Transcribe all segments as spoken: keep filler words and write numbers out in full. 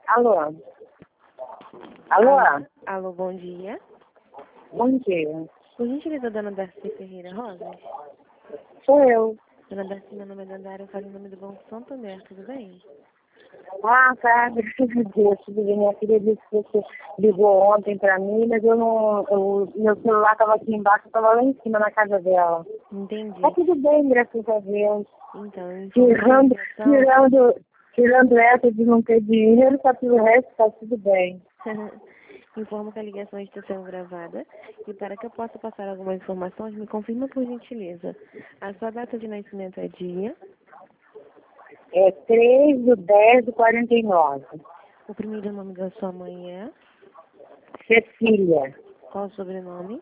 Alô? Alô? Alô, alô, bom dia. Bom dia. Por gentileza, dona Darcy Ferreira Rosas? Sou eu. Dona Darcy, meu nome é Dandara, eu falo em nome do Banco Santander, tudo bem? Ah, tá. Graças a Deus. Tudo bem. Minha filha disse que você ligou ontem pra mim, mas eu não. Eu, meu celular estava aqui embaixo, estava lá em cima na casa dela. Entendi. Tá tudo bem, graças a Deus. Então, eu informo que a Tirando, ligação... tirando, tirando essa de não ter dinheiro, tá tudo, o resto tá tudo bem. Informo que a ligação está sendo gravada e para que eu possa passar algumas informações, me confirma por gentileza. A sua data de nascimento é dia, É três de dez de quarenta e nove. o primeiro nome da sua mãe é, Cecília. qual o sobrenome?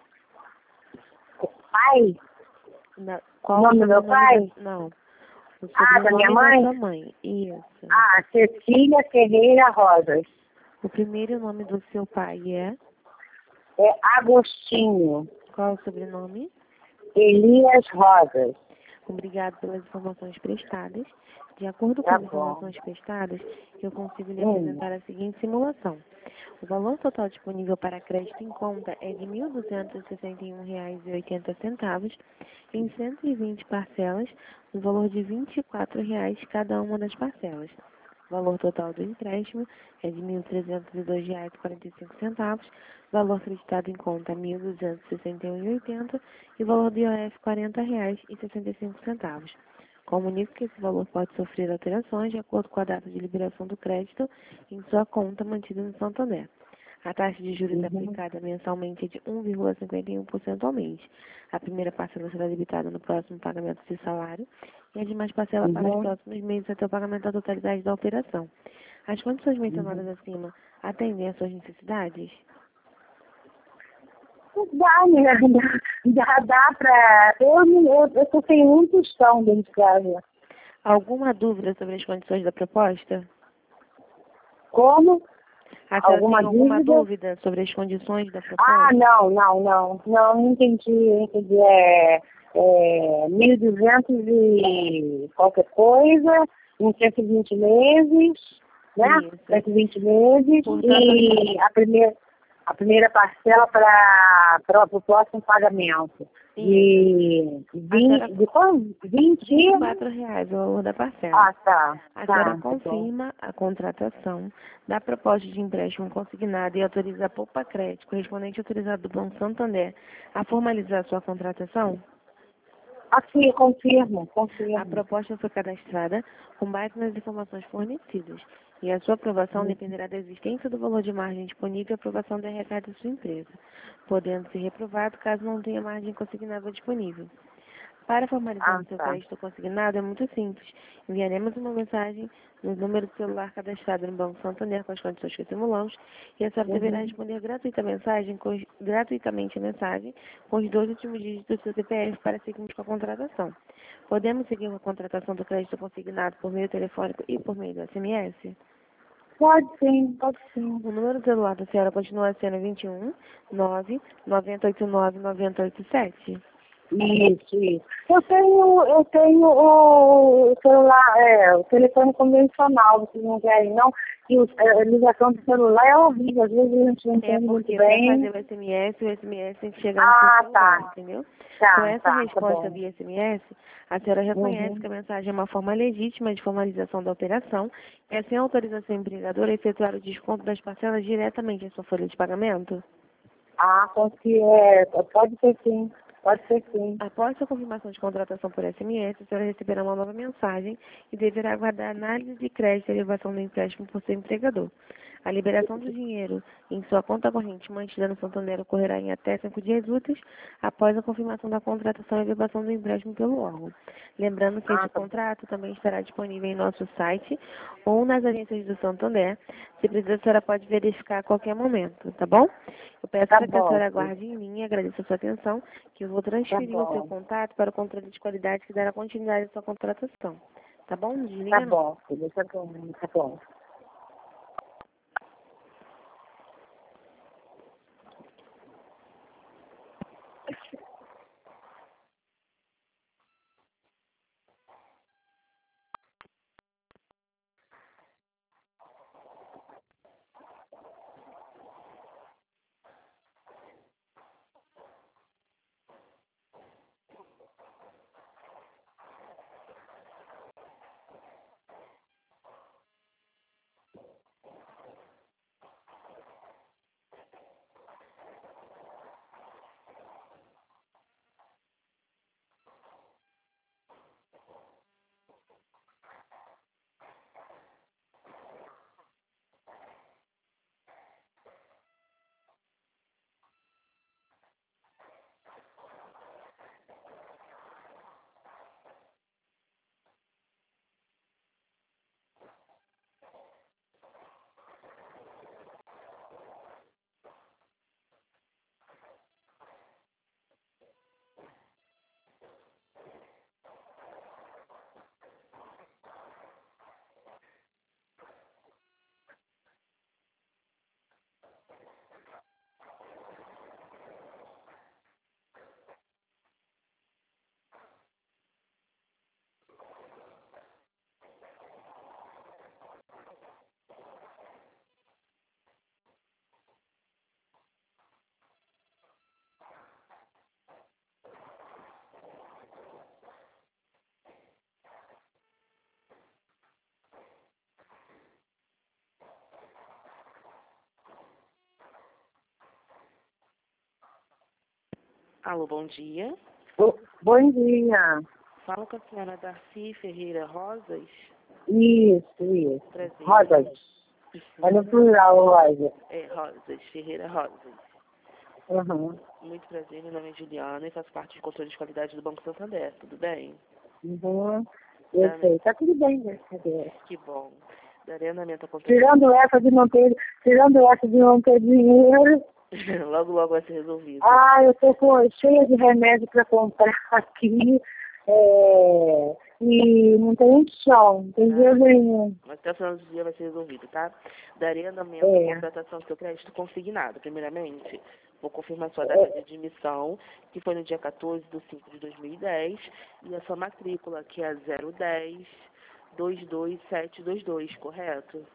Pai? Da, O qual nome o do meu sobrenome pai? da, não, o Ah, da minha sobrenome da mãe? sua mãe, isso. Ah, Cecília Ferreira Rosas. O primeiro nome do seu pai é, É Agostinho. qual o sobrenome? Elias Rosas. Obrigado pelas informações prestadas. De acordo com Tá as bom. informações prestadas, eu consigo lhe Hum. apresentar a seguinte simulação. O valor total disponível para crédito em conta é de mil duzentos e sessenta e um reais e oitenta centavos em cento e vinte parcelas, no valor de vinte e quatro reais cada uma das parcelas. O valor total do empréstimo é de mil trezentos e dois reais e quarenta e cinco centavos, valor acreditado em conta mil duzentos e sessenta e um reais e oitenta centavos e valor do I O F quarenta reais e sessenta e cinco centavos. Comunico que esse valor pode sofrer alterações de acordo com a data de liberação do crédito em sua conta mantida no Santander. A taxa de juros Uhum. aplicada mensalmente é de um vírgula cinquenta e um por cento ao mês. A primeira parcela será debitada no próximo pagamento de salário e a demais parcela para os Uhum. próximos meses até o pagamento da totalidade da operação. As condições mencionadas Uhum. acima atendem às suas necessidades? Dá, né? Dá, dá, dá pra... Eu, eu, eu tô sem um tostão dentro de casa. Alguma dúvida sobre as condições da proposta? Como? A senhora Alguma tem alguma dúvida? dúvida sobre as condições da Ah, proposta? não, não, não. Não, não entendi. Entendi. É, é mil e duzentos e qualquer coisa, em cento e vinte meses, né? Isso. cento e vinte meses. Portanto, E a primeira, a primeira parcela para o próximo pagamento. De senhora- vinte, de quanto? vinte? vinte e quatro reais o valor da parcela. Ah, tá. A Tá, senhora tá bom. confirma a contratação da proposta de empréstimo consignada e autoriza a Poupa Crédito, correspondente autorizado do Banco Santander, a formalizar a sua contratação? Aqui, confirmo, A confirmo. proposta foi cadastrada com base nas informações fornecidas e a sua aprovação Uhum. dependerá da existência do valor de margem disponível e aprovação da R H da sua empresa, podendo ser reprovado caso não tenha margem consignável disponível. Para formalizar Ah, o seu tá. crédito consignado é muito simples. Enviaremos uma mensagem no número de celular cadastrado no Banco Santander com as condições que simulamos e a senhora deverá Uhum. responder gratuita a mensagem, com os- gratuitamente a mensagem com os dois últimos dígitos do seu C P F para seguirmos com a contratação. Podemos seguir com a contratação do crédito consignado por meio telefônico e por meio do S M S? Pode sim, pode sim. O número do celular da senhora continua sendo vinte e um, nove, nove oito nove, nove oito sete. Isso, isso. Eu tenho, eu tenho o celular, é, o telefone convencional, vocês não querem não, e o- a ligação do celular é horrível, às vezes a gente não É entende muito porque para fazer bem. o S M S, o S M S tem que chegar no seu Ah, celular, tá, entendeu? Com tá, essa tá, tá resposta bom. via S M S, a senhora reconhece Uhum. que a mensagem é uma forma legítima de formalização da operação e, sem autorização empregadora, efetuar o desconto das parcelas diretamente em sua folha de pagamento? Ah, consegui, é, pode ser sim, pode ser sim. Após sua confirmação de contratação por S M S, a senhora receberá uma nova mensagem e deverá aguardar análise de crédito e elevação do empréstimo por seu empregador. A liberação do dinheiro em sua conta corrente mantida no Santander ocorrerá em até cinco dias úteis após a confirmação da contratação e elevação do empréstimo pelo órgão. Lembrando que Ah, este tá bom. contrato também estará disponível em nosso site ou nas agências do Santander. Se precisar, a senhora pode verificar a qualquer momento, tá bom? Eu peço Tá para que a bom, senhora filho. aguarde em linha, agradeço a sua atenção, que eu vou Tá transferir o seu bom. contato para o controle de qualidade que dará continuidade à sua contratação. Tá bom? Não Tá desliga não. bom, filho, tá bom, tá bom. Alô, bom dia. Bo- Bom dia. Fala com a senhora Darcy Ferreira Rosas. Isso, isso. Prazer. Rosas. Isso. Olha no plural, Rosa. É, Rosas, Ferreira Rosas. Uhum. Muito prazer, meu nome é Juliana e faço parte do controle de qualidade do Banco Santander. Tudo bem? Uhum. Eu Tá, sei. Tá tudo bem, graças a Deus. que bom. Darei andamento à conta. Tirando essa de não ter, tirando essa de não ter dinheiro, Logo, logo vai ser resolvido. ah, eu tô com, cheia de remédio para comprar aqui, é, e não tem chão, não tem dinheiro nenhum. Mas até o final do dia vai ser resolvido, tá? Darei andamento É. à contratação do seu crédito consignado. Primeiramente, vou confirmar sua data de admissão, que foi no dia quatorze de cinco de dois mil e dez, e a sua matrícula, que é zero dez dois dois sete dois dois, correto?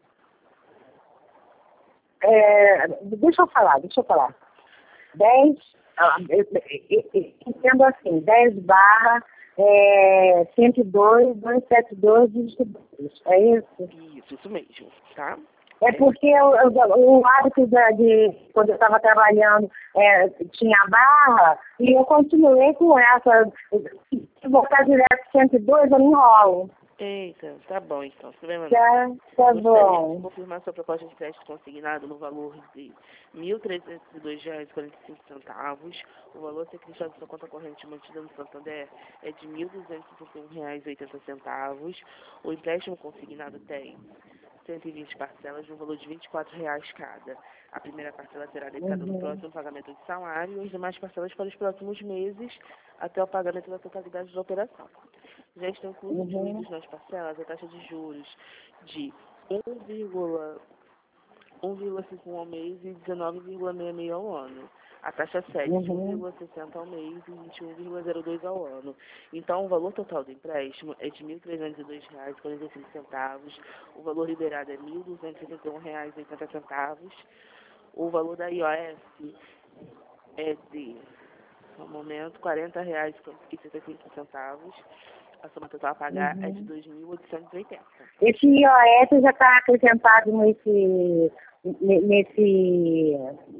É, deixa eu falar, deixa eu falar. dez, ah, eu- eu- eu entendo assim, dez barra é, cento e dois, duzentos e setenta e dois, dígito dois. É isso? Isso, isso mesmo, tá? É porque eu, eu- o hábito da, de, quando eu estava trabalhando, é, tinha a barra, e eu continuei com essa. Se voltar direto cento e dois, eu me enrolo. Eita, tá bom então. Você vai mandar. Tá, tá Gostaria de bom. confirmar sua proposta de crédito consignado no valor de mil trezentos e dois reais e quarenta e cinco centavos. O valor a ser creditado da sua conta corrente mantida no Santander é de mil duzentos e sessenta e um reais e oitenta centavos. O empréstimo consignado tem cento e vinte parcelas no valor de vinte e quatro reais cada. A primeira parcela será debitada no Uhum. próximo pagamento de salário e as demais parcelas para os próximos meses até o pagamento da totalidade da operação. Já estão incluídos Uhum. nas parcelas a taxa de juros de um vírgula cinquenta e um ao mês e dezenove vírgula sessenta e seis ao ano. A taxa sete de um Uhum. vírgula sessenta ao mês e vinte e um vírgula zero dois ao ano. Então, o valor total do empréstimo é de mil trezentos e dois reais e quarenta e cinco centavos. O valor liberado é mil duzentos e setenta e um reais e oitenta centavos. O valor da I O F é de, no momento, quarenta reais e setenta e cinco centavos. A soma total a pagar é de Uhum. dois mil oitocentos e oitenta. Esse I O S já está acrescentado nesse, ne- nesse,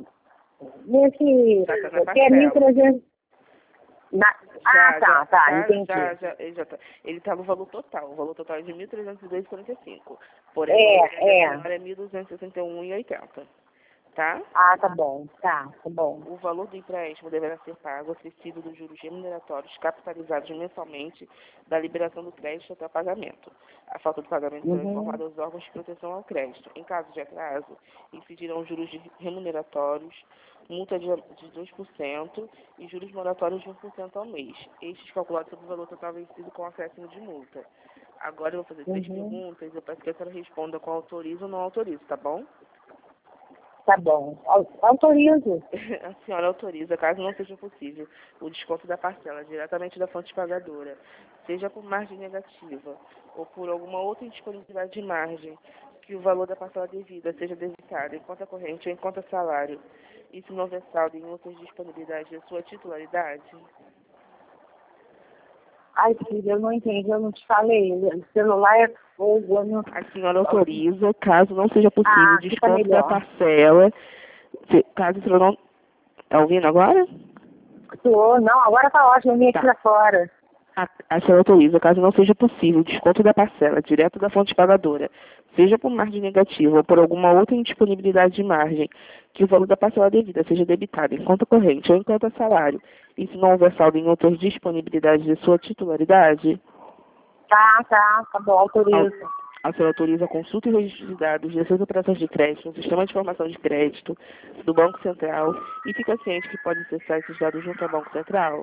nesse, Já está na que é mil e parcela. trezentos. Na, ah, Já, tá, já, tá, já, entendi. já, já, ele já tá. Ele está no valor total. O valor total é de mil trezentos e dois vírgula quarenta e cinco. Porém, o valor É, é. agora é mil duzentos e sessenta e um vírgula oitenta. Tá? Ah, tá bom, tá, tá bom. O valor do empréstimo deverá ser pago acrescido dos juros remuneratórios capitalizados mensalmente da liberação do crédito até o pagamento. A falta de pagamento será Uhum. informada aos órgãos de proteção ao crédito. Em caso de atraso, incidirão juros de remuneratórios, multa de, de dois por cento e juros moratórios de um por cento ao mês. Estes calculados sobre o valor total vencido com acréscimo de multa. Agora eu vou fazer três Uhum. perguntas. Eu peço que a senhora responda com autorizo ou não autorizo, tá bom? Tá bom. Au- Autorizo. A senhora autoriza, caso não seja possível, o desconto da parcela diretamente da fonte pagadora, seja por margem negativa ou por alguma outra indisponibilidade de margem, que o valor da parcela devida seja debitado em conta corrente ou em conta salário, e se não houver saldo em outras disponibilidades da sua titularidade. Ai, filha, eu não entendi, eu não te falei. O celular é fogo. Eu não... A senhora autoriza, caso não seja possível, Ah, o fica desconto da melhor. parcela, se- caso a senhora não... Está ouvindo agora? Tô, não, agora tá ótimo, eu vim aqui Tá. pra fora. A, a senhora autoriza, caso não seja possível, o desconto da parcela direto da fonte pagadora, seja por margem negativa ou por alguma outra indisponibilidade de margem, que o valor da parcela devida seja debitado em conta corrente ou em conta salário, e se não houver saldo em outras disponibilidades de sua titularidade, Tá, tá, tá bom, autorizo. a senhora autoriza a consulta e registro de dados de suas operações de crédito no Sistema de Informação de Crédito do Banco Central e fica ciente que pode acessar esses dados junto ao Banco Central.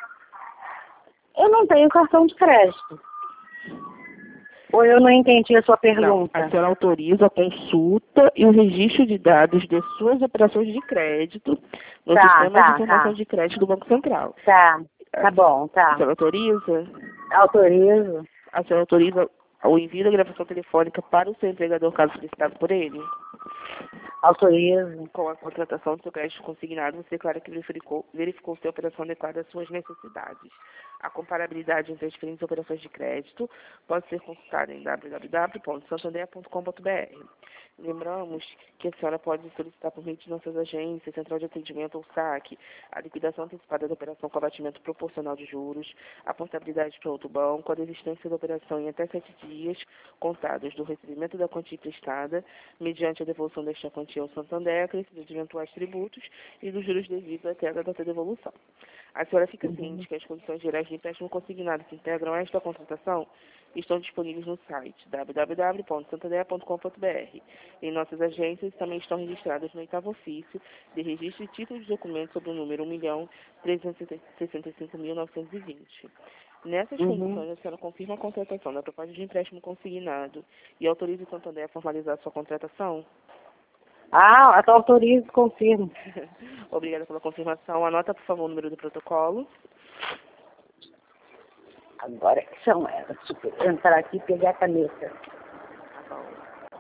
Eu não tenho cartão de crédito. Ou eu não entendi a sua Não, pergunta? a senhora autoriza a consulta e o registro de dados de suas operações de crédito no Tá, Sistema de tá, Informação tá. de Crédito do Banco Central. Tá, tá bom, A tá. senhora autoriza? Autorizo. A senhora autoriza o envio da gravação telefônica para o seu empregador, caso solicitado por ele? Autorizo. Com a contratação do seu crédito consignado, você declara que verificou, verificou se a operação adequada às suas necessidades. A comparabilidade entre as diferentes operações de crédito pode ser consultada em w w w ponto santander ponto com ponto b r. Lembramos que a senhora pode solicitar por meio de nossas agências, central de atendimento ou saque, a liquidação antecipada da operação com abatimento proporcional de juros, a portabilidade para outro banco, a desistência da operação em até sete dias contados do recebimento da quantia emprestada, mediante a devolução desta quantia ao Santander, acrescido de eventuais tributos e dos juros devidos até a data da devolução. A senhora fica ciente que as condições gerais de empréstimo consignado que integram esta contratação estão disponíveis no site w w w ponto santander ponto com ponto b r. Em nossas agências também estão registradas no oitavo ofício de registro de títulos de documentos sob o número um milhão trezentos e sessenta e cinco mil novecentos e vinte. Nessas Uhum. condições, a senhora confirma a contratação da proposta de empréstimo consignado e autoriza o Santander a formalizar sua contratação? Ah, até autorizo, confirmo. Obrigada pela confirmação. Anota, por favor, o número do protocolo. Agora que são elas. Deixa eu entrar aqui e pegar a caneta. Tá bom.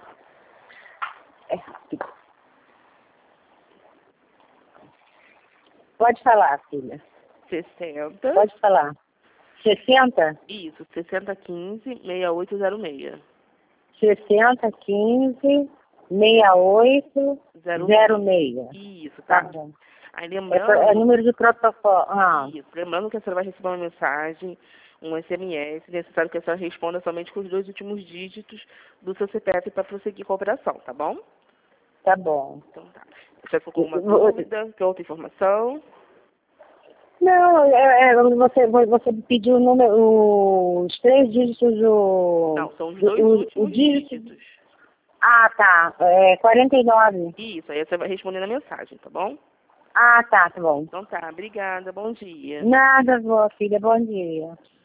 É rápido. Pode falar, filha. sessenta. Pode falar. sessenta? Isso, sessenta quinze, sessenta e oito zero seis. sessenta, quinze, sessenta e oito, zero seis. Isso, tá? Tá bom. Aí É, lembrando... é número de protocolo. Ah. Isso, lembrando que a senhora vai receber uma mensagem, um S M S, necessário que a senhora responda somente com os dois últimos dígitos do seu C P F para prosseguir com a operação, tá bom? Tá bom. Então tá. Você ficou com alguma dúvida? Quer outra informação? Não, é, é, você, você pediu o número, os três dígitos do... Não, são os dois o, últimos o dígito. dígitos. Ah, tá. É quarenta e nove. Isso, aí você vai responder na mensagem, tá bom? Ah, tá, tá bom. Então tá, obrigada, bom dia. Nada, vó, filha, bom dia.